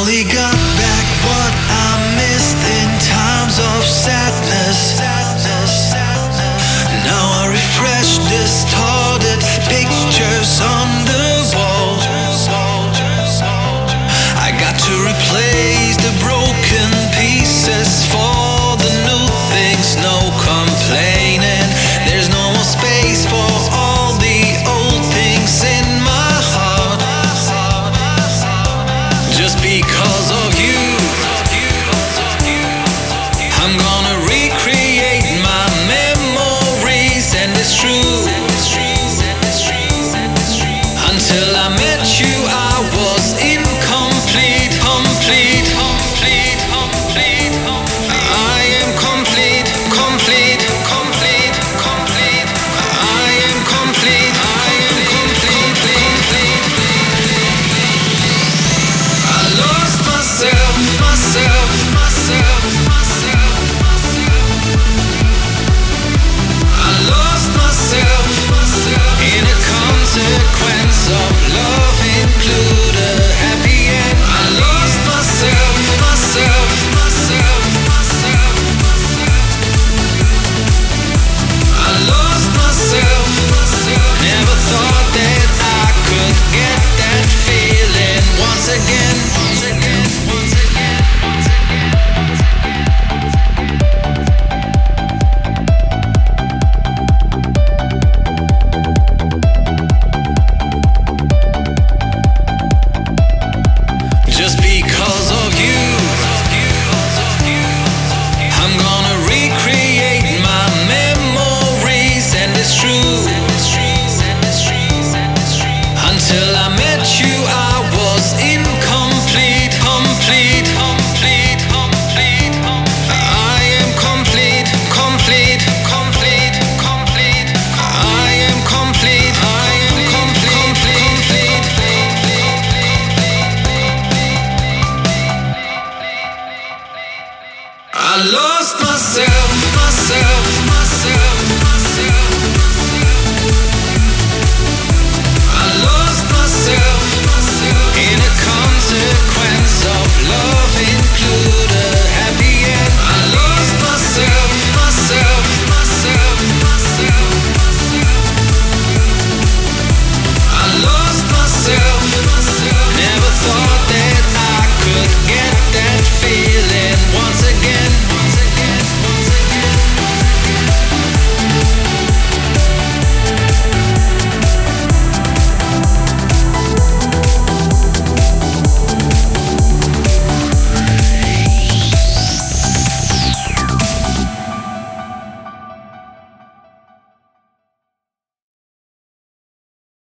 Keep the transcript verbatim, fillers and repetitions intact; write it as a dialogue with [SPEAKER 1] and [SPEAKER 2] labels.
[SPEAKER 1] finally got back what I missed in times of sadness. Now I refresh distorted pictures on the wall. I got to replace the broken pieces for the new things. No complaining, there's no more space for all the old things in my heart. Just because of you, I'm gonna recreate my memories, and it's true. Until I met you, I was incomplete, complete, complete, complete. I am complete, complete, complete, complete. I am complete, I am complete, complete. I lost myself, myself, myself, myself. I lost myself, myself in a consequence of love include a happy end. I lost myself, myself, myself, myself. I lost myself, myself. Never thought that I could get that feeling once again, once again, once again, once just because of you, I'm gonna recreate my memories, and it's true. Until I met you, I